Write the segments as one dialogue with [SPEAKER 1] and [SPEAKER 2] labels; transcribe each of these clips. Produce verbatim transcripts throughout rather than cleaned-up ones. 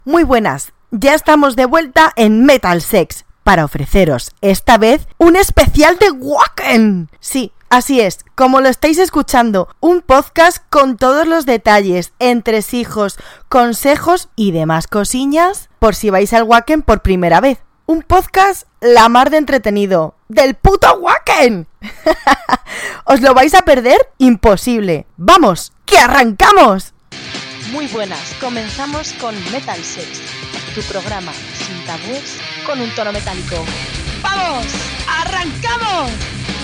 [SPEAKER 1] Muy buenas, ya estamos de vuelta en Metal Sex para ofreceros, esta vez, un especial de Wacken. Sí, así es, como lo estáis escuchando, un podcast con todos los detalles, entresijos, consejos y demás cosillas por si vais al Wacken por primera vez. Un podcast la mar de entretenido, del puto Wacken. ¿Os lo vais a perder? Imposible. ¡Vamos, que arrancamos!
[SPEAKER 2] Muy buenas, comenzamos con Metal Sex, tu programa sin tabúes con un tono metálico. ¡Vamos! ¡Arrancamos!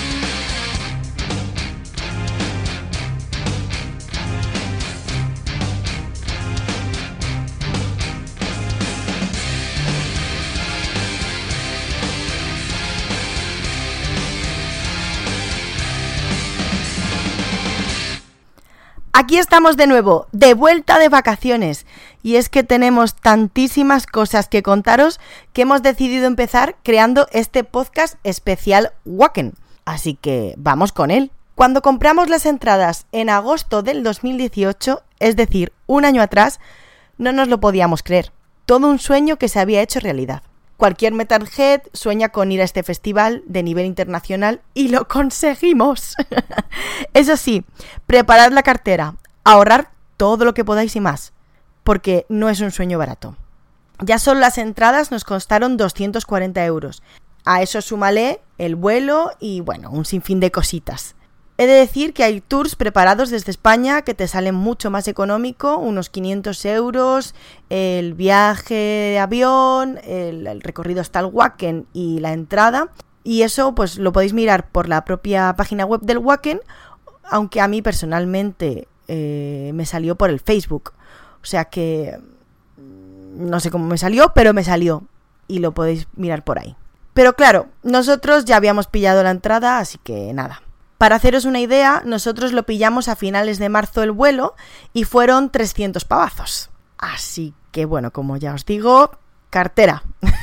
[SPEAKER 1] Aquí estamos de nuevo, de vuelta de vacaciones, y es que tenemos tantísimas cosas que contaros que hemos decidido empezar creando este podcast especial Wacken. Así que vamos con él. Cuando compramos las entradas en agosto del dos mil dieciocho, es decir, un año atrás, no nos lo podíamos creer. Todo un sueño que se había hecho realidad. Cualquier metalhead sueña con ir a este festival de nivel internacional y lo conseguimos. Eso sí, preparad la cartera, ahorrar todo lo que podáis y más, porque no es un sueño barato. Ya solo las entradas nos costaron doscientos cuarenta euros. A eso súmale el vuelo y, bueno, un sinfín de cositas. He de decir que hay tours preparados desde España que te salen mucho más económico, unos quinientos euros, el viaje de avión, el, el recorrido hasta el Wacken y la entrada. Y eso pues lo podéis mirar por la propia página web del Wacken, aunque a mí personalmente eh, me salió por el Facebook. O sea que no sé cómo me salió, pero me salió y lo podéis mirar por ahí. Pero claro, nosotros ya habíamos pillado la entrada, así que nada. Para haceros una idea, nosotros lo pillamos a finales de marzo el vuelo y fueron trescientos pavazos. Así que bueno, como ya os digo, cartera.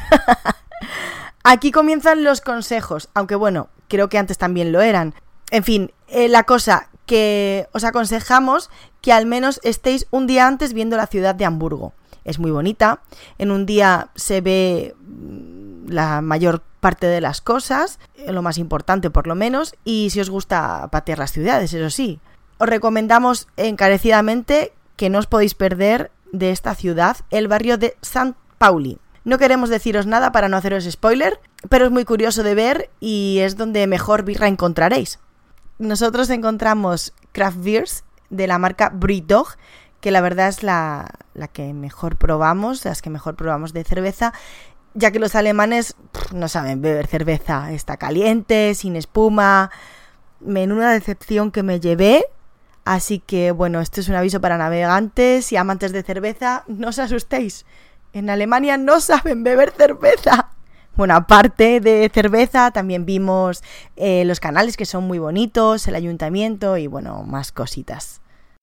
[SPEAKER 1] Aquí comienzan los consejos, aunque bueno, creo que antes también lo eran. En fin, eh, la cosa que os aconsejamos que al menos estéis un día antes viendo la ciudad de Hamburgo. Es muy bonita, en un día se ve la mayor parte de las cosas, lo más importante por lo menos, y si os gusta patear las ciudades, eso sí. Os recomendamos encarecidamente que no os podéis perder de esta ciudad el barrio de Sant Pauli. No queremos deciros nada para no haceros spoiler, pero es muy curioso de ver y es donde mejor birra encontraréis. Nosotros encontramos craft beers de la marca Brewdog, que la verdad es la, la que mejor probamos, las que mejor probamos de cerveza, ya que los alemanes pff, no saben beber cerveza, está caliente, sin espuma. Menuda decepción que me llevé. Así que bueno, esto es un aviso para navegantes y amantes de cerveza, no os asustéis. En Alemania no saben beber cerveza. Bueno, aparte de cerveza, también vimos eh, los canales que son muy bonitos, el ayuntamiento y bueno, más cositas.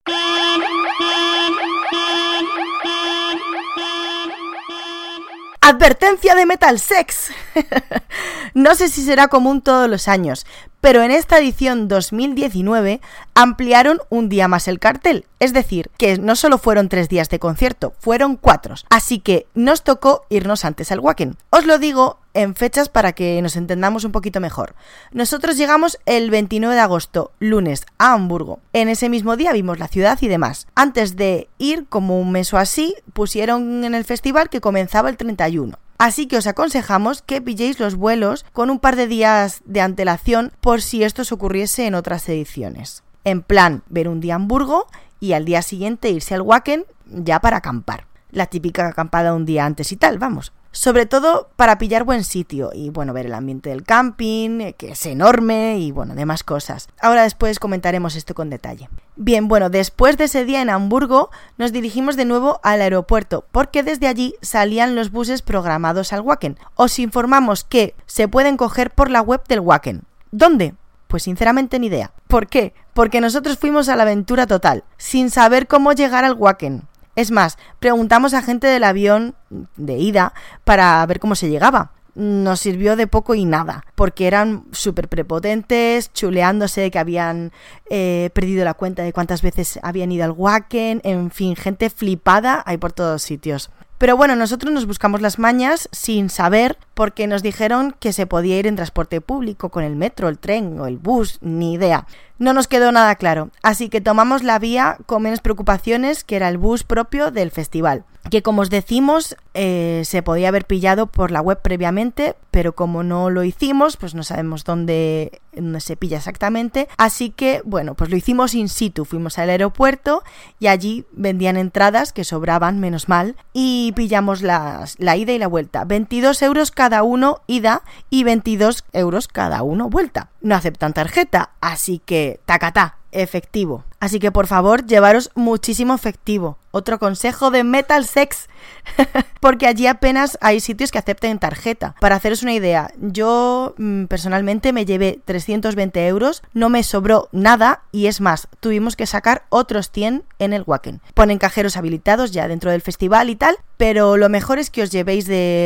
[SPEAKER 1] Advertencia de Metal Sex. No sé si será común todos los años, pero en esta edición dos mil diecinueve ampliaron un día más el cartel, es decir, que no solo fueron tres días de concierto, fueron cuatro, así que nos tocó irnos antes al Wacken. Os lo digo en fechas para que nos entendamos un poquito mejor. Nosotros llegamos el veintinueve de agosto, lunes, a Hamburgo. En ese mismo día vimos la ciudad y demás. Antes de ir, como un mes o así, pusieron en el festival que comenzaba el treinta y uno. Así que os aconsejamos que pilléis los vuelos con un par de días de antelación por si esto os ocurriese en otras ediciones. En plan, ver un día Hamburgo y al día siguiente irse al Wacken ya para acampar. La típica acampada un día antes y tal, vamos. Sobre todo para pillar buen sitio y bueno, ver el ambiente del camping, que es enorme y bueno, demás cosas. Ahora después comentaremos esto con detalle. Bien, bueno, después de ese día en Hamburgo nos dirigimos de nuevo al aeropuerto porque desde allí salían los buses programados al Wacken. Os informamos que se pueden coger por la web del Wacken. ¿Dónde? Pues sinceramente ni idea. ¿Por qué? Porque nosotros fuimos a la aventura total, sin saber cómo llegar al Wacken. Es más, preguntamos a gente del avión de ida para ver cómo se llegaba. Nos sirvió de poco y nada, porque eran súper prepotentes, chuleándose de que habían eh, perdido la cuenta de cuántas veces habían ido al Wacken, en fin, gente flipada hay por todos sitios. Pero bueno, nosotros nos buscamos las mañas sin saber, porque nos dijeron que se podía ir en transporte público, con el metro, el tren o el bus, ni idea. No nos quedó nada claro, así que tomamos la vía con menos preocupaciones, que era el bus propio del festival, que como os decimos eh, se podía haber pillado por la web previamente, pero como no lo hicimos, pues no sabemos dónde, dónde se pilla exactamente, así que bueno, pues lo hicimos in situ, fuimos al aeropuerto y allí vendían entradas que sobraban, menos mal, y pillamos las, la ida y la vuelta, veintidós euros cada uno ida y veintidós euros cada uno vuelta. No aceptan tarjeta, así que tacatá, efectivo. Así que por favor, llevaros muchísimo efectivo. Otro consejo de Metal Sex, porque allí apenas hay sitios que acepten tarjeta. Para haceros una idea, yo mmm, personalmente me llevé trescientos veinte euros, no me sobró nada y es más, tuvimos que sacar otros cien en el Wacken. Ponen cajeros habilitados ya dentro del festival y tal, pero lo mejor es que os llevéis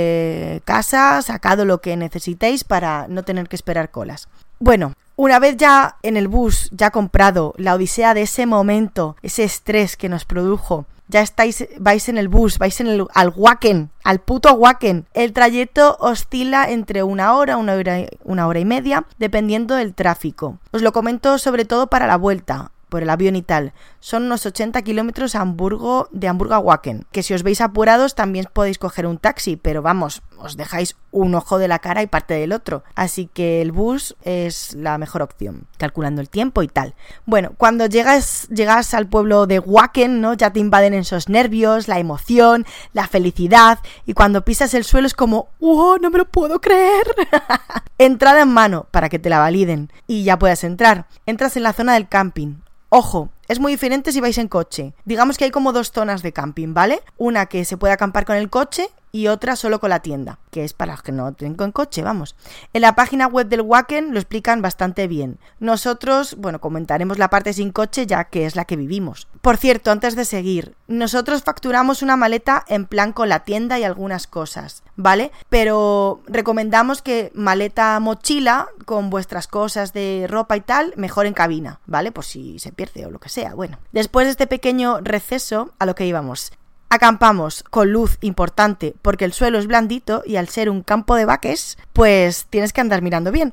[SPEAKER 1] de casa, sacado lo que necesitéis para no tener que esperar colas. Bueno, una vez ya en el bus, ya comprado, la odisea de ese momento, ese estrés que nos produjo, ya estáis, vais en el bus, vais en el, al Wacken, al puto Wacken. El trayecto oscila entre una hora, una hora, una hora y media, dependiendo del tráfico. Os lo comento sobre todo para la vuelta, por el avión y tal. Son unos ochenta kilómetros a Hamburgo, de Hamburgo a Wacken, que si os veis apurados también podéis coger un taxi, pero vamos, os dejáis un ojo de la cara y parte del otro, así que el bus es la mejor opción, calculando el tiempo y tal. Bueno, cuando llegas, llegas al pueblo de Wacken, ¿no? Ya te invaden esos nervios, la emoción, la felicidad, y cuando pisas el suelo es como ¡oh, no me lo puedo creer! Entrada en mano, para que te la validen, y ya puedas entrar. Entras en la zona del camping. Ojo, es muy diferente si vais en coche. Digamos que hay como dos zonas de camping, ¿vale? Una que se puede acampar con el coche y otra solo con la tienda, que es para los que no tienen con coche, vamos. En la página web del Wacken lo explican bastante bien. Nosotros, bueno, comentaremos la parte sin coche ya que es la que vivimos. Por cierto, antes de seguir, nosotros facturamos una maleta en plan con la tienda y algunas cosas, ¿vale? Pero recomendamos que maleta mochila con vuestras cosas de ropa y tal, mejor en cabina, ¿vale? Por si se pierde o lo que sea. Bueno, después de este pequeño receso, a lo que íbamos. Acampamos con luz importante porque el suelo es blandito y al ser un campo de vaques, pues tienes que andar mirando bien.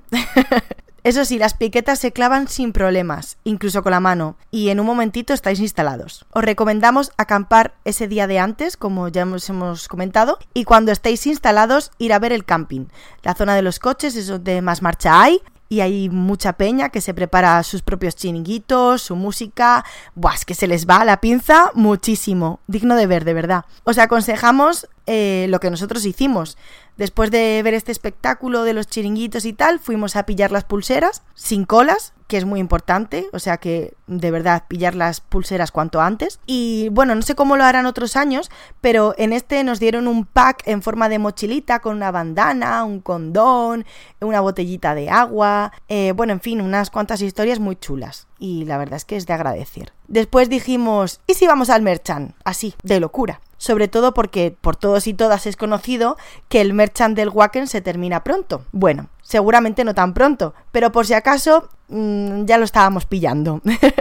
[SPEAKER 1] Eso sí, las piquetas se clavan sin problemas, incluso con la mano, y en un momentito estáis instalados. Os recomendamos acampar ese día de antes, como ya hemos, hemos comentado, y cuando estéis instalados ir a ver el camping. La zona de los coches es donde más marcha hay, y hay mucha peña que se prepara sus propios chiringuitos, su música. Buah, es que se les va la pinza muchísimo. Digno de ver, de verdad. Os aconsejamos eh, lo que nosotros hicimos. Después de ver este espectáculo de los chiringuitos y tal, fuimos a pillar las pulseras sin colas, que es muy importante, o sea que de verdad pillar las pulseras cuanto antes. Y bueno, no sé cómo lo harán otros años, pero en este nos dieron un pack en forma de mochilita con una bandana, un condón, una botellita de agua, eh, bueno, en fin, unas cuantas historias muy chulas. Y la verdad es que es de agradecer. Después dijimos, ¿y si vamos al Merchant? Así, de locura. Sobre todo porque por todos y todas es conocido que el Merchant del Wacken se termina pronto. Bueno, seguramente no tan pronto, pero por si acaso mmm, ya lo estábamos pillando.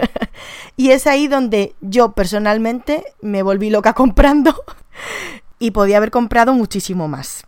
[SPEAKER 1] Y es ahí donde yo personalmente me volví loca comprando y podía haber comprado muchísimo más.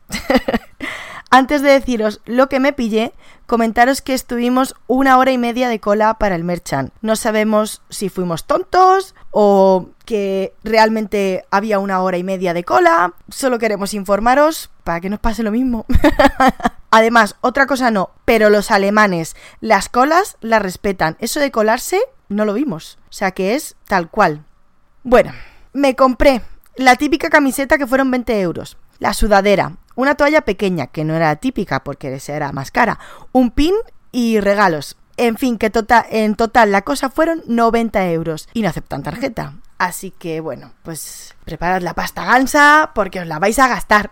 [SPEAKER 1] Antes de deciros lo que me pillé, comentaros que estuvimos una hora y media de cola para el Merchant. No sabemos si fuimos tontos o que realmente había una hora y media de cola. Solo queremos informaros para que nos pase lo mismo. Además, otra cosa no, pero los alemanes, las colas las respetan. Eso de colarse no lo vimos. O sea que es tal cual. Bueno, me compré la típica camiseta que fueron veinte euros. La sudadera, una toalla pequeña, que no era típica porque esa era más cara, un pin y regalos. En fin, que tota- en total la cosa fueron noventa euros y no aceptan tarjeta. Así que bueno, pues preparad la pasta gansa porque os la vais a gastar.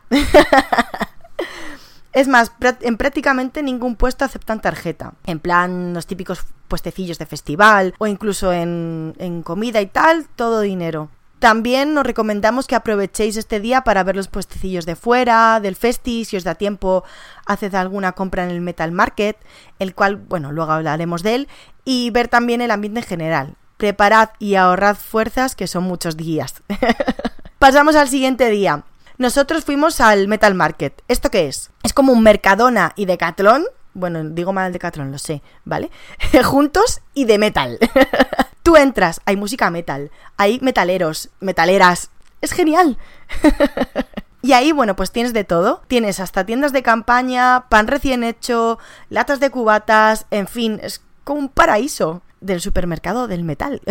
[SPEAKER 1] Es más, en prácticamente ningún puesto aceptan tarjeta. En plan, los típicos puestecillos de festival o incluso en, en comida y tal, todo dinero. También os recomendamos que aprovechéis este día para ver los puestecillos de fuera, del festi, si os da tiempo, haced alguna compra en el Metal Market, el cual, bueno, luego hablaremos de él, y ver también el ambiente en general. Preparad y ahorrad fuerzas, que son muchos días. Pasamos al siguiente día. Nosotros fuimos al Metal Market. ¿Esto qué es? Es como un Mercadona y Decathlon. Bueno, digo mal Decathlon, lo sé, ¿vale? Juntos y de metal. Tú entras, hay música metal, hay metaleros, metaleras. Es genial. Y ahí, bueno, pues tienes de todo. Tienes hasta tiendas de campaña, pan recién hecho, latas de cubatas, en fin, es como un paraíso del supermercado del metal.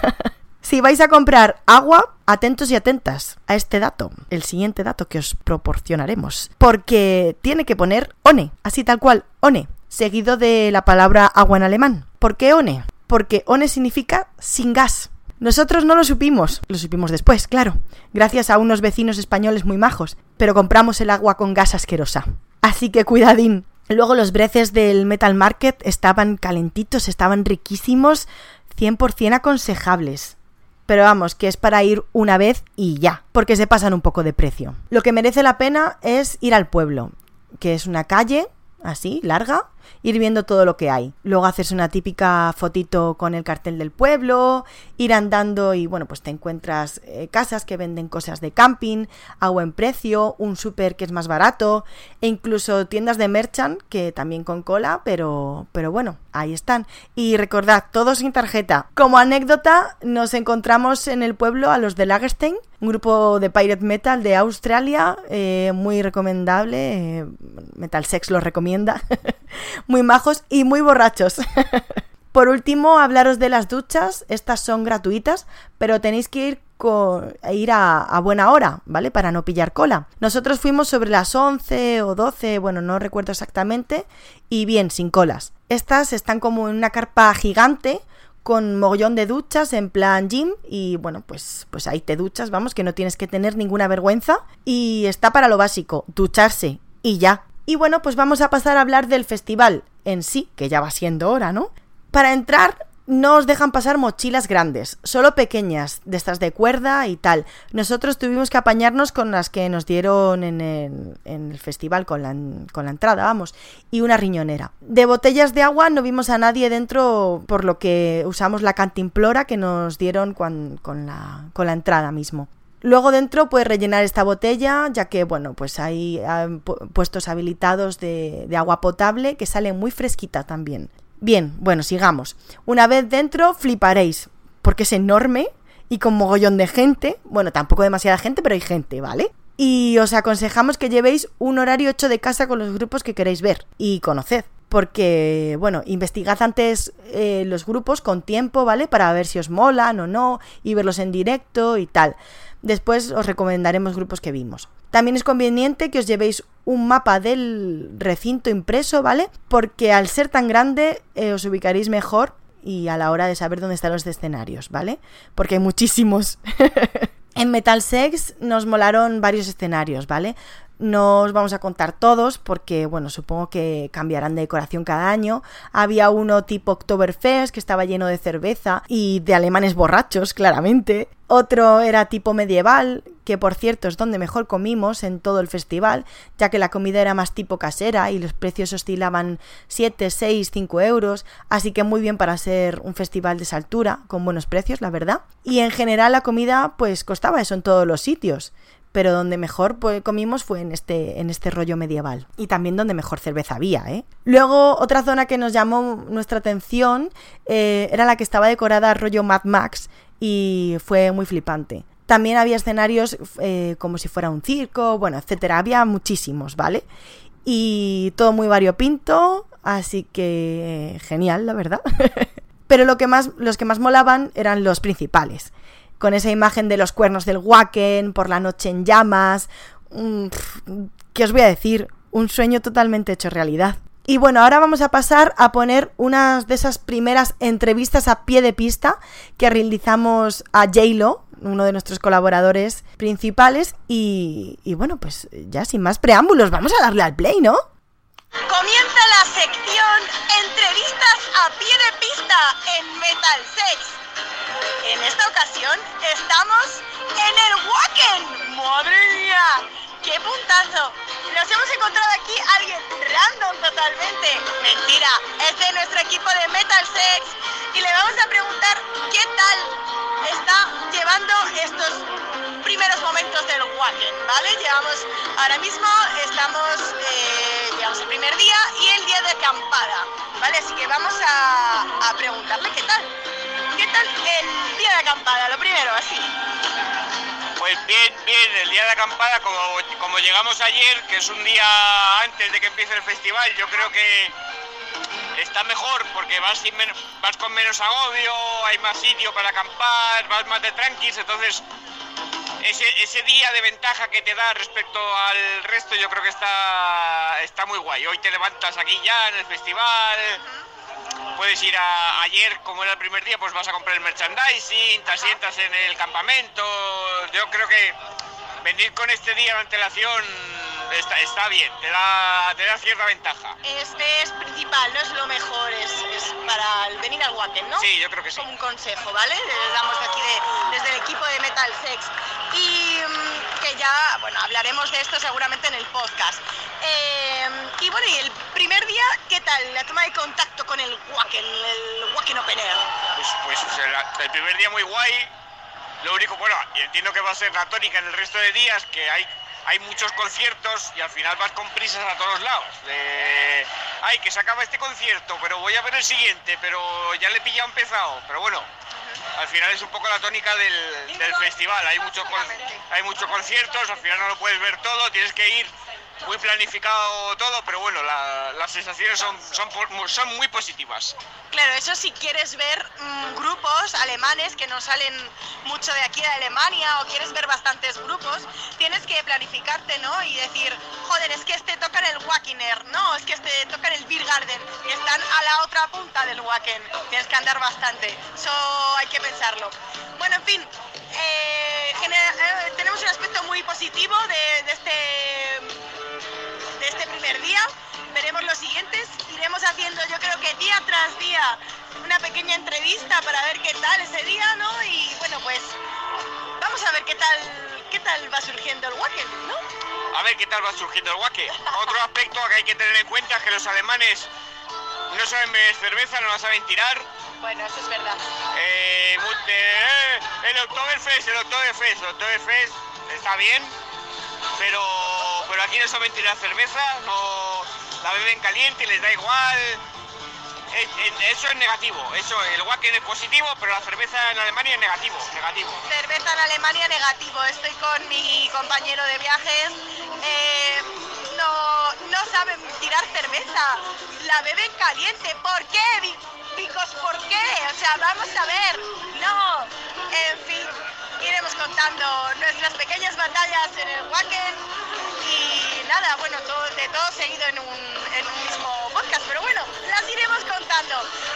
[SPEAKER 1] Si vais a comprar agua, atentos y atentas a este dato, el siguiente dato que os proporcionaremos, porque tiene que poner ONE, así tal cual, ONE, seguido de la palabra agua en alemán. ¿Por qué ONE? Porque ONE significa sin gas. Nosotros no lo supimos, lo supimos después, claro, gracias a unos vecinos españoles muy majos, pero compramos el agua con gas asquerosa. Así que cuidadín. Luego los breces del Metal Market estaban calentitos, estaban riquísimos, cien por ciento aconsejables. Pero vamos, que es para ir una vez y ya, porque se pasan un poco de precio. Lo que merece la pena es ir al pueblo, que es una calle, así, larga, ir viendo todo lo que hay. Luego haces una típica fotito con el cartel del pueblo, ir andando y bueno, pues te encuentras eh, casas que venden cosas de camping a buen precio, un súper que es más barato e incluso tiendas de merchant que también con cola, pero, pero bueno, ahí están. Y recordad, todo sin tarjeta. Como anécdota, nos encontramos en el pueblo a los de Lagerstein, un grupo de pirate metal de Australia, eh, muy recomendable, eh, Metal Sex los recomienda, muy majos y muy borrachos. Por último, hablaros de las duchas, estas son gratuitas, pero tenéis que ir, con, ir a, a buena hora, ¿vale? Para no pillar cola. Nosotros fuimos sobre las once o doce, bueno, no recuerdo exactamente, y bien, sin colas. Estas están como en una carpa gigante, con mogollón de duchas en plan gym y bueno, pues, pues ahí te duchas, vamos, que no tienes que tener ninguna vergüenza y está para lo básico, ducharse y ya. Y bueno, pues vamos a pasar a hablar del festival en sí, que ya va siendo hora, ¿no? Para entrar no os dejan pasar mochilas grandes, solo pequeñas, de estas de cuerda y tal. Nosotros tuvimos que apañarnos con las que nos dieron en el, en el festival, con la, con la entrada, vamos, y una riñonera. De botellas de agua no vimos a nadie dentro, por lo que usamos la cantimplora que nos dieron con, con, la, con la entrada mismo. Luego dentro puedes rellenar esta botella, ya que, bueno, pues hay eh, puestos habilitados de, de agua potable que sale muy fresquita también. Bien, bueno, sigamos. Una vez dentro fliparéis, porque es enorme y con mogollón de gente. Bueno, tampoco demasiada gente, pero hay gente, ¿vale? Y os aconsejamos que llevéis un horario hecho de casa con los grupos que queréis ver y conoced. Porque, bueno, investigad antes eh, los grupos con tiempo, ¿vale? Para ver si os molan o no y verlos en directo y tal. Después os recomendaremos grupos que vimos. También es conveniente que os llevéis un mapa del recinto impreso, ¿vale? Porque al ser tan grande eh, os ubicaréis mejor y a la hora de saber dónde están los escenarios, ¿vale? Porque hay muchísimos. En Metal Sex nos molaron varios escenarios, ¿vale? No os vamos a contar todos porque, bueno, supongo que cambiarán de decoración cada año. Había uno tipo Oktoberfest que estaba lleno de cerveza y de alemanes borrachos, claramente. Otro era tipo medieval, que por cierto es donde mejor comimos en todo el festival, ya que la comida era más tipo casera y los precios oscilaban siete, seis, cinco euros, así que muy bien para ser un festival de esa altura, con buenos precios, la verdad. Y en general la comida pues costaba eso en todos los sitios. Pero donde mejor pues, comimos fue en este, en este rollo medieval. Y también donde mejor cerveza había, ¿eh? Luego, otra zona que nos llamó nuestra atención eh, era la que estaba decorada rollo Mad Max y fue muy flipante. También había escenarios eh, como si fuera un circo, bueno, etcétera. Había muchísimos, ¿vale? Y todo muy variopinto, así que eh, genial, la verdad. Pero lo que más, los que más molaban eran los principales. Con esa imagen de los cuernos del Wacken, por la noche en llamas. Um, ¿Qué os voy a decir? Un sueño totalmente hecho realidad. Y bueno, ahora vamos a pasar a poner unas de esas primeras entrevistas a pie de pista que realizamos a J-Lo, uno de nuestros colaboradores principales. Y, y bueno, pues ya sin más preámbulos, vamos a darle al play, ¿no?
[SPEAKER 3] Comienza la sección Entrevistas a pie de pista en Metal Sex. En esta ocasión estamos en el Wacken. ¡Madre mía! ¡Qué puntazo! Nos hemos encontrado aquí a alguien random totalmente. Mentira, es de nuestro equipo de Metal Sex y le vamos a preguntar qué tal está llevando estos primeros momentos del Wacken, ¿vale? Llevamos, ahora mismo estamos, eh, llevamos el primer día y el día de acampada, ¿vale? Así que vamos a, a preguntarle qué tal. ¿Qué tal el día de acampada? Lo primero, así.
[SPEAKER 4] Pues bien, bien, el día de acampada, como, como llegamos ayer, que es un día antes de que empiece el festival, yo creo que está mejor porque vas, sin men- vas con menos agobio, hay más sitio para acampar, vas más de tranquis, entonces ese, ese día de ventaja que te da respecto al resto yo creo que está, está muy guay. Hoy te levantas aquí ya en el festival, puedes ir a, ayer, como era el primer día, pues vas a comprar el merchandising, te asientas en el campamento. Yo creo que venir con este día de antelación está, está bien, te da, te da cierta ventaja.
[SPEAKER 3] Este es principal, no es lo mejor, es, es para el venir al Wacken, ¿no?
[SPEAKER 4] Sí, yo creo que sí.
[SPEAKER 3] Como un consejo, ¿vale? Les damos de aquí de, desde el equipo de Metal Sex. Y um, que ya, bueno, hablaremos de esto seguramente en el podcast. Eh, y bueno, y el primer día, ¿qué tal? La toma de contacto con el Wacken, el Wacken Open Air.
[SPEAKER 4] Pues, pues el, el primer día muy guay. Lo único, bueno, entiendo que va a ser la tónica en el resto de días, que hay, hay muchos conciertos y al final vas con prisas a todos lados. De, ay, que se acaba este concierto, pero voy a ver el siguiente, pero ya le he pillado empezado. Pero bueno, al final es un poco la tónica del, del festival. Hay muchos hay muchos conciertos, al final no lo puedes ver todo, tienes que ir muy planificado todo, pero bueno, la, las sensaciones son, son, son muy positivas.
[SPEAKER 3] Claro, eso si quieres ver mmm, grupos alemanes que no salen mucho de aquí de Alemania, o quieres ver bastantes grupos, tienes que planificarte, ¿no? Y decir, joder, es que este toca en el Wacken Air, no, es que este toca en el Beer Garden, y están a la otra punta del Wacken, tienes que andar bastante, eso hay que pensarlo. Bueno, en fin, eh, genera, eh, tenemos un aspecto muy positivo de, de este... de este primer día. Veremos los siguientes, iremos haciendo yo creo que día tras día una pequeña entrevista para ver qué tal ese día, ¿no? Y bueno, pues vamos a ver qué tal qué tal va surgiendo el Wacken, ¿no?
[SPEAKER 4] A ver qué tal va surgiendo el Wacken. Otro aspecto que hay que tener en cuenta es que los alemanes no saben beber cerveza, no la saben tirar.
[SPEAKER 3] Bueno, eso es verdad.
[SPEAKER 4] Eh, eh, el Oktoberfest, el Oktoberfest, el Oktoberfest está bien, pero, pero aquí no saben tirar cerveza, no la beben caliente, les da igual. Es, es, eso es negativo, eso, el Wacken es positivo, pero la cerveza en Alemania es negativo, negativo.
[SPEAKER 3] Cerveza en Alemania negativo, estoy con mi compañero de viajes, eh, no, no saben tirar cerveza, la beben caliente, ¿por qué? Picos, ¿por qué? O sea, vamos a ver, no, en fin, iremos contando nuestras pequeñas batallas en el Wacken y nada, bueno, todo, de todo seguido en un, en un mismo podcast, pero bueno, las iremos contando.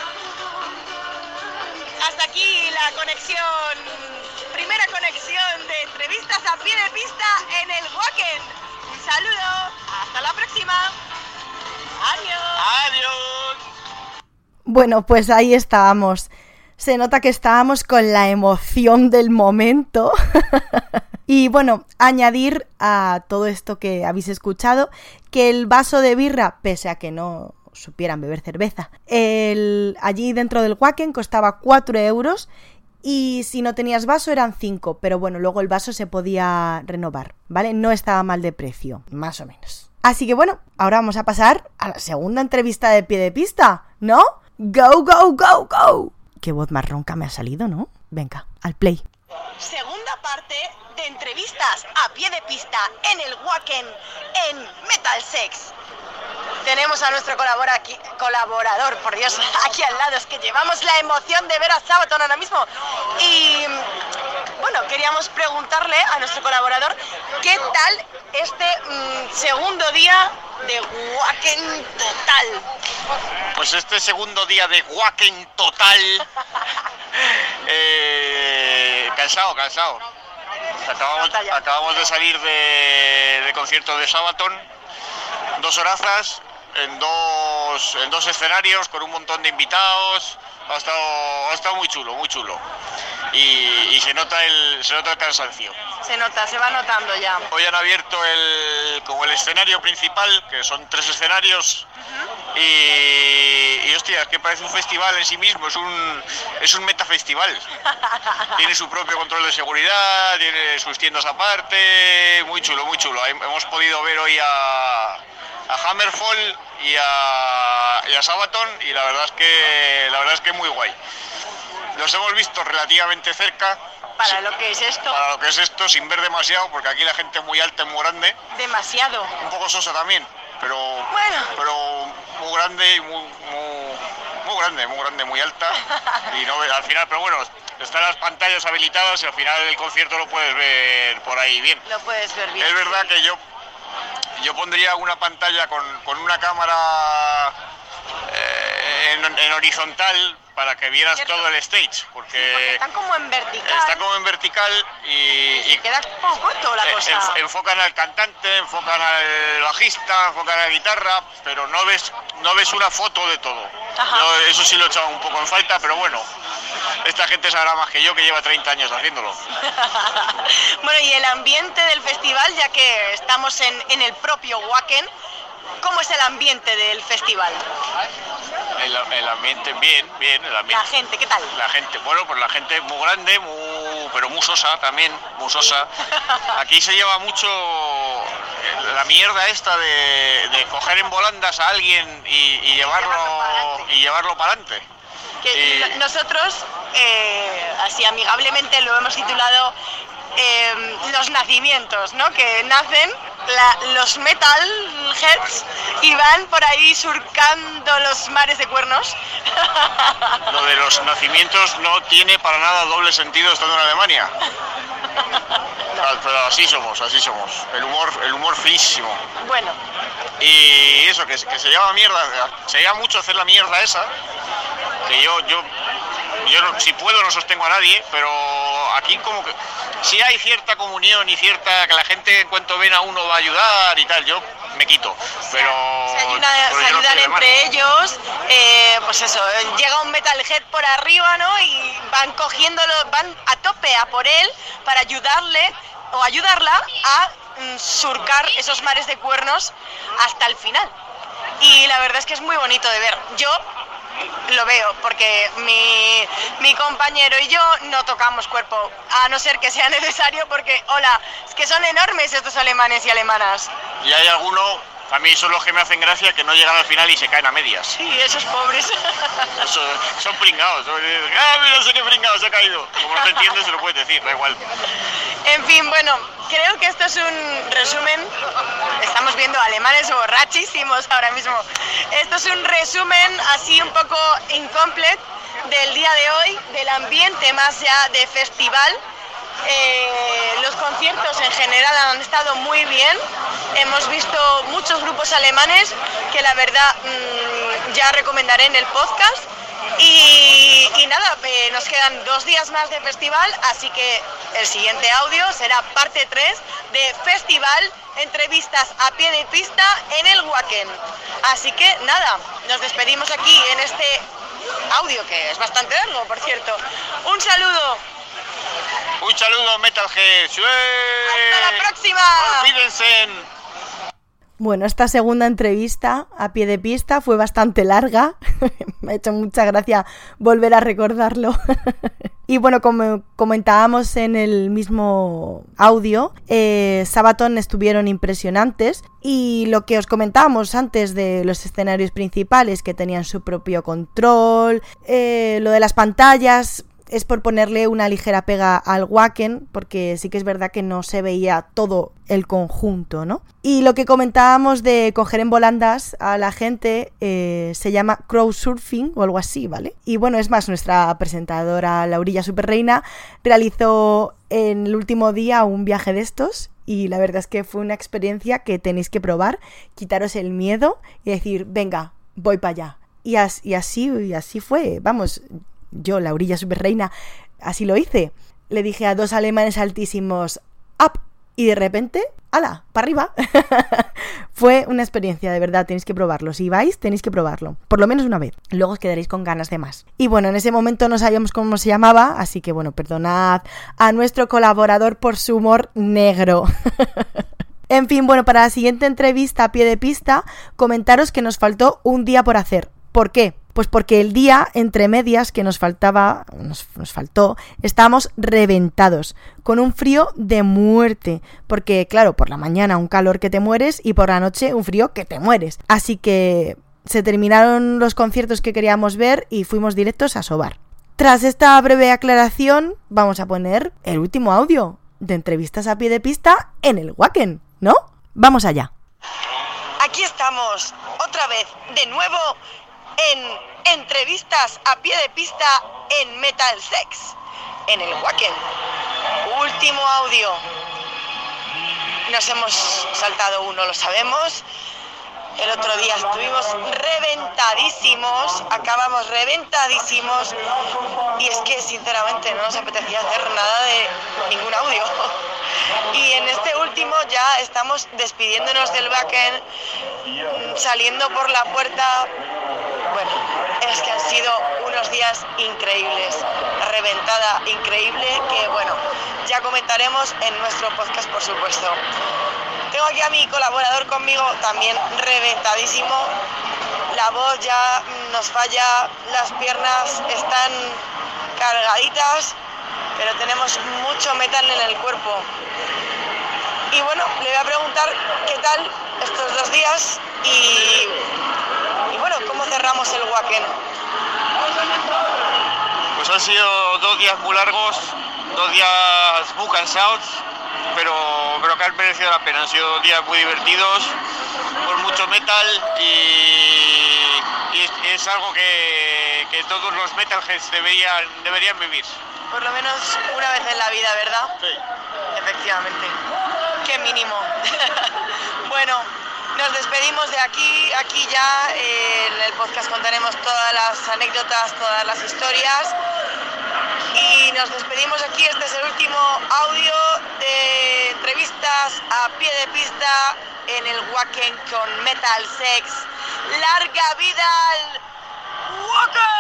[SPEAKER 3] Hasta aquí la conexión, primera conexión de entrevistas a pie de pista en el Wacken. Un saludo, hasta la próxima. Adiós.
[SPEAKER 4] Adiós.
[SPEAKER 1] Bueno, pues ahí estábamos. Se nota que estábamos con la emoción del momento. Y bueno, añadir a todo esto que habéis escuchado que el vaso de birra, pese a que no supieran beber cerveza, el, allí dentro del Wacken costaba cuatro euros y si no tenías vaso eran cinco, pero bueno, luego el vaso se podía renovar, ¿vale? No estaba mal de precio, más o menos. Así que bueno, ahora vamos a pasar a la segunda entrevista de pie de pista, ¿no? ¡Go, go, go, go! Qué voz más ronca me ha salido, ¿no? Venga, al play.
[SPEAKER 3] Segunda parte de entrevistas a pie de pista en el Wacken en Metal Sex. Tenemos a nuestro colabora aquí, colaborador, por Dios, aquí al lado. Es que llevamos la emoción de ver a Sabaton ahora mismo. Y bueno, queríamos preguntarle a nuestro colaborador qué tal este mmm, segundo día de Wacken Total.
[SPEAKER 4] Pues este segundo día de Wacken Total, eh, cansado, cansado. Acabamos, acabamos de salir de, de concierto de Sabaton, dos horazas, en dos, en dos escenarios, con un montón de invitados. Ha estado, ha estado muy chulo, muy chulo. y, y se nota el se nota el cansancio.
[SPEAKER 3] Se nota, se va notando ya.
[SPEAKER 4] Hoy han abierto el como el escenario principal, que son tres escenarios, uh-huh. y, y hostia, es que parece un festival en sí mismo, es un es un metafestival. Tiene su propio control de seguridad, tiene sus tiendas aparte, muy chulo, muy chulo. Hemos podido ver hoy a, a Hammerfall y a, y a Sabaton, y la verdad es que la verdad es que muy guay. Los hemos visto relativamente cerca.
[SPEAKER 3] Para lo que es esto.
[SPEAKER 4] Para lo que es esto, sin ver demasiado, porque aquí la gente es muy alta y muy grande.
[SPEAKER 3] Demasiado.
[SPEAKER 4] Un poco sosa también, pero
[SPEAKER 3] bueno.
[SPEAKER 4] pero muy grande y muy, muy, muy grande, muy grande, muy alta. Y no al final, pero bueno, están las pantallas habilitadas y al final el concierto lo puedes ver por ahí bien.
[SPEAKER 3] Lo puedes ver bien.
[SPEAKER 4] Es verdad que yo yo pondría una pantalla con, con una cámara eh, en, en horizontal para que vieras ¿cierto? Todo el stage, porque,
[SPEAKER 3] sí, porque están como en vertical.
[SPEAKER 4] Está como en vertical y,
[SPEAKER 3] y, y queda un poco corto la cosa.
[SPEAKER 4] Enf, enfocan al cantante, enfocan al bajista, enfocan a la guitarra, pero no ves no ves una foto de todo. Yo eso sí lo he echado un poco en falta, pero bueno, esta gente sabrá más que yo, que lleva treinta años haciéndolo.
[SPEAKER 3] Bueno, y el ambiente del festival, ya que estamos en, en el propio Wacken, ¿cómo es el ambiente del festival?
[SPEAKER 4] El, el ambiente, bien, bien. El ambiente.
[SPEAKER 3] La gente, ¿qué tal?
[SPEAKER 4] La gente, bueno, pues la gente es muy grande, muy, pero muy sosa también, muy sosa. Aquí se lleva mucho la mierda esta de, de coger en volandas a alguien y, y llevarlo y llevarlo para adelante.
[SPEAKER 3] Que y... Nosotros, eh, así amigablemente lo hemos titulado eh, los nacimientos, ¿no? Que nacen la, los metalheads y van por ahí surcando los mares de cuernos.
[SPEAKER 4] Lo de los nacimientos no tiene para nada doble sentido estando en Alemania. No. Pero así somos, así somos. El humor, el humor finísimo.
[SPEAKER 3] Bueno.
[SPEAKER 4] Y eso, que, que se llama mierda, se llama mucho hacer la mierda esa, que yo, yo, yo no, si puedo no sostengo a nadie, pero aquí como que sí hay cierta comunión y cierta, que la gente en cuanto ven a uno va a ayudar y tal, yo me quito, pero...
[SPEAKER 3] Se, ayuda, se ayudan no entre ellos, eh, pues eso, llega un metalhead por arriba, ¿no? Y van cogiéndolo, van a tope a por él para ayudarle o ayudarla a mm, surcar esos mares de cuernos hasta el final. Y la verdad es que es muy bonito de ver. Yo lo veo porque mi, mi compañero y yo no tocamos cuerpo, a no ser que sea necesario, porque, hola, es que son enormes estos alemanes y alemanas.
[SPEAKER 4] Y hay algunos, a mí son los que me hacen gracia, que no llegan al final y se caen a medias.
[SPEAKER 3] Sí, esos pobres.
[SPEAKER 4] Eso, son pringados. ¡Ah, mira, no sé qué pringado se ha caído! Como no te entiendes, se lo puedes decir, da igual.
[SPEAKER 3] En fin, bueno, creo que esto es un resumen. Estamos viendo alemanes borrachísimos ahora mismo. Esto es un resumen así un poco incompleto del día de hoy, del ambiente más ya de festival. Eh, los conciertos en general han estado muy bien. Hemos visto muchos grupos alemanes que la verdad mmm, ya recomendaré en el podcast. Y, y nada, eh, nos quedan dos días más de festival, así que el siguiente audio será parte tres de festival, entrevistas a pie de pista en el Wacken. Así que nada, nos despedimos aquí en este audio, que es bastante largo, por cierto. Un saludo.
[SPEAKER 4] Un saludo, Metalhead.
[SPEAKER 3] ¡Hasta la próxima!
[SPEAKER 4] ¡Olvídense!
[SPEAKER 1] Bueno, esta segunda entrevista a pie de pista fue bastante larga. Me ha hecho mucha gracia volver a recordarlo. Y bueno, como comentábamos en el mismo audio, eh, Sabaton estuvieron impresionantes. Y lo que os comentábamos antes de los escenarios principales, que tenían su propio control, eh, lo de las pantallas... es por ponerle una ligera pega al Wacken, porque sí que es verdad que no se veía todo el conjunto, ¿no? Y lo que comentábamos de coger en volandas a la gente eh, se llama crowdsurfing o algo así, ¿vale? Y bueno, es más, nuestra presentadora Laurilla Superreina realizó en el último día un viaje de estos y la verdad es que fue una experiencia que tenéis que probar, quitaros el miedo y decir, venga, voy para allá. Y, as- y así y así fue, vamos... Yo, Laurilla Superreina, así lo hice. Le dije a dos alemanes altísimos, ¡up! Y de repente, ¡hala! ¡Para arriba! Fue una experiencia, de verdad, tenéis que probarlo. Si vais, tenéis que probarlo, por lo menos una vez. Luego os quedaréis con ganas de más. Y bueno, en ese momento no sabíamos cómo se llamaba, así que bueno, perdonad a nuestro colaborador por su humor negro. En fin, bueno, para la siguiente entrevista a pie de pista, comentaros que nos faltó un día por hacer. ¿Por qué? Pues porque el día entre medias que nos faltaba, nos, nos faltó, estábamos reventados, con un frío de muerte, porque claro, por la mañana un calor que te mueres y por la noche un frío que te mueres. Así que se terminaron los conciertos que queríamos ver y fuimos directos a Sobar. Tras esta breve aclaración, vamos a poner el último audio de entrevistas a pie de pista en el Wacken, ¿no? Vamos allá.
[SPEAKER 3] Aquí estamos, otra vez, de nuevo, en entrevistas a pie de pista en Metal Sex, en el Wacken. Último audio. Nos hemos saltado uno, lo sabemos. El otro día estuvimos reventadísimos, acabamos reventadísimos, y es que sinceramente no nos apetecía hacer nada de ningún audio. Y en este último ya estamos despidiéndonos del Wacken, saliendo por la puerta. Bueno, es que han sido unos días increíbles, reventada increíble, que bueno, ya comentaremos en nuestro podcast, por supuesto. Tengo aquí a mi colaborador conmigo, también reventadísimo. La voz ya nos falla, las piernas están cargaditas, pero tenemos mucho metal en el cuerpo. Y bueno, le voy a preguntar qué tal estos dos días y, y bueno, cómo cerramos el Wacken.
[SPEAKER 4] Pues han sido dos días muy largos, dos días muy cansados, pero, pero que han merecido la pena. Han sido días muy divertidos, con mucho metal, y, y es, es algo que, que todos los metalheads deberían, deberían vivir.
[SPEAKER 3] Por lo menos una vez en la vida, ¿verdad?
[SPEAKER 4] Sí.
[SPEAKER 3] Efectivamente. Qué mínimo. Bueno, nos despedimos de aquí. Aquí ya eh, en el podcast contaremos todas las anécdotas, todas las historias. Y nos despedimos aquí. Este es el último audio de entrevistas a pie de pista en el Wacken con Metal Sex. ¡Larga vida al Wacken!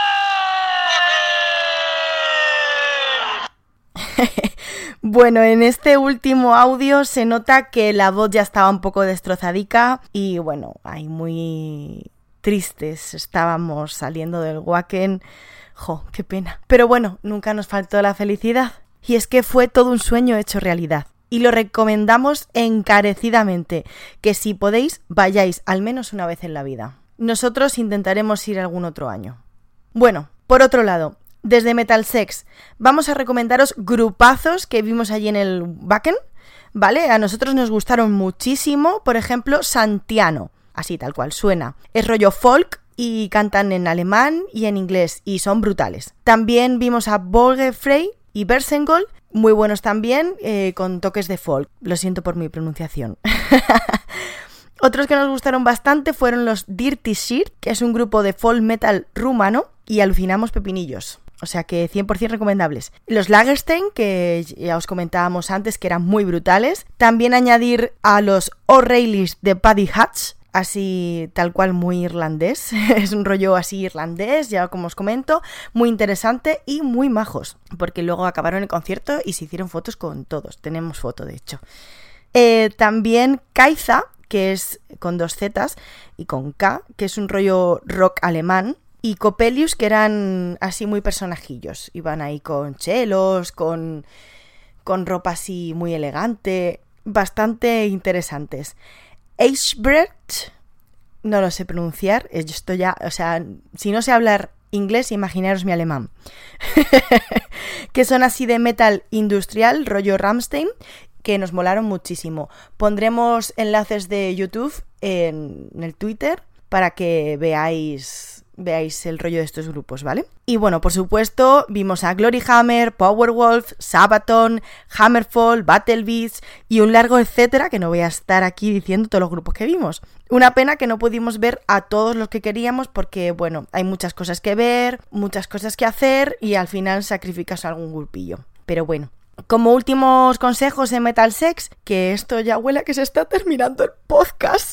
[SPEAKER 1] Bueno, en este último audio se nota que la voz ya estaba un poco destrozadica y bueno, ahí muy tristes estábamos saliendo del Wacken. Jo, qué pena. Pero bueno, nunca nos faltó la felicidad. Y es que fue todo un sueño hecho realidad. Y lo recomendamos encarecidamente, que si podéis, vayáis al menos una vez en la vida. Nosotros intentaremos ir algún otro año. Bueno, por otro lado, desde Metal Sex vamos a recomendaros grupazos que vimos allí en el Wacken, ¿vale? A nosotros nos gustaron muchísimo, por ejemplo, Santiano, así tal cual suena. Es rollo folk y cantan en alemán y en inglés y son brutales. También vimos a Volge Frey y Bersengol, muy buenos también, eh, con toques de folk. Lo siento por mi pronunciación. Otros que nos gustaron bastante fueron los Dirty Shit, que es un grupo de folk metal rumano, y alucinamos pepinillos. O sea que cien por ciento recomendables. Los Lagerstein, que ya os comentábamos antes que eran muy brutales. También añadir a los O'Reillys de Paddy Hatch, así tal cual muy irlandés. Es un rollo así irlandés, ya como os comento, muy interesante y muy majos. Porque luego acabaron el concierto y se hicieron fotos con todos. Tenemos foto, de hecho. Eh, también Kaiza, que es con dos zetas y con K, que es un rollo rock alemán. Y Coppelius, que eran así muy personajillos. Iban ahí con chelos, con, con ropa así muy elegante. Bastante interesantes. Eichbrecht, no lo sé pronunciar. Esto ya, o sea, si no sé hablar inglés, imaginaros mi alemán. Que son así de metal industrial, rollo Rammstein, que nos molaron muchísimo. Pondremos enlaces de YouTube en, en el Twitter para que veáis... veáis el rollo de estos grupos, ¿vale? Y bueno, por supuesto, vimos a Gloryhammer, Powerwolf, Sabaton, Hammerfall, Battle Beast y un largo etcétera, que no voy a estar aquí diciendo todos los grupos que vimos. Una pena que no pudimos ver a todos los que queríamos porque, bueno, hay muchas cosas que ver, muchas cosas que hacer y al final sacrificas a algún grupillo. Pero bueno. Como últimos consejos en Metal Sex, que esto ya huele a que se está terminando el podcast.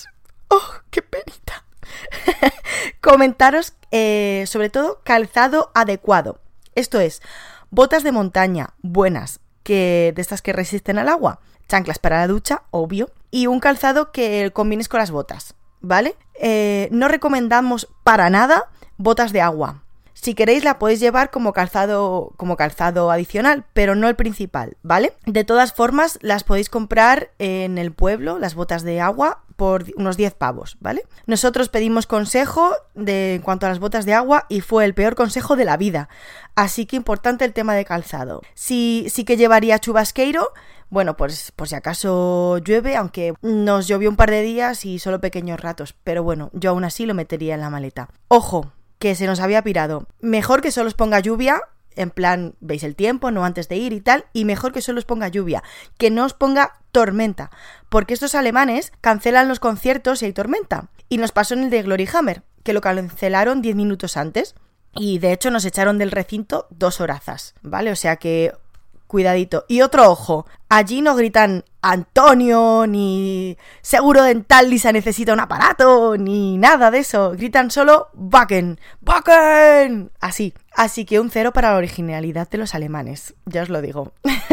[SPEAKER 1] ¡Oh, qué penita! Comentaros eh, sobre todo calzado adecuado. Esto es, botas de montaña buenas, que de estas que resisten al agua, chanclas para la ducha, obvio, y un calzado que combines con las botas, ¿vale? Eh, no recomendamos para nada botas de agua. Si queréis la podéis llevar como calzado, como calzado adicional, pero no el principal, ¿vale? De todas formas, las podéis comprar en el pueblo, las botas de agua, por unos diez pavos, ¿vale? Nosotros pedimos consejo de, en cuanto a las botas de agua y fue el peor consejo de la vida. Así que importante el tema de calzado. Sí, sí que llevaría chubasqueiro, bueno, pues por si acaso llueve, aunque nos llovió un par de días y solo pequeños ratos, pero bueno, yo aún así lo metería en la maleta. ¡Ojo! Que se nos había pirado. Mejor que solo os ponga lluvia, en plan, veis el tiempo, no antes de ir y tal, y mejor que solo os ponga lluvia, que no os ponga tormenta, porque estos alemanes cancelan los conciertos si hay tormenta. Y nos pasó en el de Gloryhammer, que lo cancelaron diez minutos antes, y de hecho nos echaron del recinto dos horazas, ¿vale? O sea que cuidadito. Y otro ojo, allí no gritan Antonio, ni Seguro Dental Lisa necesita un aparato, ni nada de eso. Gritan solo Wacken, Wacken, así. Así que un cero para la originalidad de los alemanes, ya os lo digo.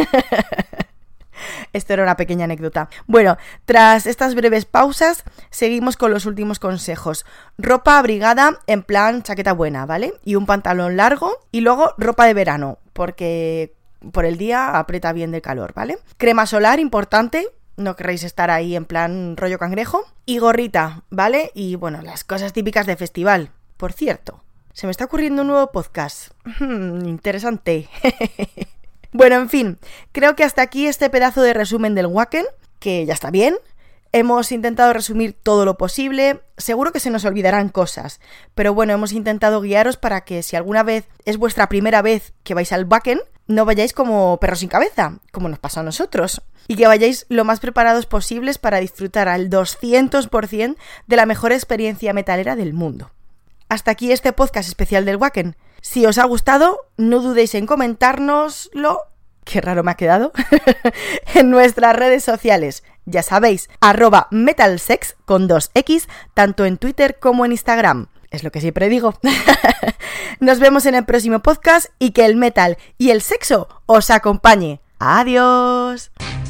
[SPEAKER 1] Esto era una pequeña anécdota. Bueno, tras estas breves pausas, seguimos con los últimos consejos. Ropa abrigada en plan chaqueta buena, ¿vale? Y un pantalón largo. Y luego ropa de verano, porque por el día aprieta bien de calor, ¿vale? Crema solar, importante, no querréis estar ahí en plan rollo cangrejo. Y gorrita, ¿vale? Y bueno, las cosas típicas de festival. Por cierto, se me está ocurriendo un nuevo podcast. Interesante. Bueno, en fin, creo que hasta aquí este pedazo de resumen del Wacken, que ya está bien. Hemos intentado resumir todo lo posible, seguro que se nos olvidarán cosas, pero bueno, hemos intentado guiaros para que si alguna vez es vuestra primera vez que vais al Wacken, no vayáis como perros sin cabeza, como nos pasó a nosotros, y que vayáis lo más preparados posibles para disfrutar al doscientos por ciento de la mejor experiencia metalera del mundo. Hasta aquí este podcast especial del Wacken. Si os ha gustado, no dudéis en comentárnoslo, qué raro me ha quedado, en nuestras redes sociales. Ya sabéis, arroba metalsex con dos X, tanto en Twitter como en Instagram. Es lo que siempre digo. Nos vemos en el próximo podcast y que el metal y el sexo os acompañe. ¡Adiós!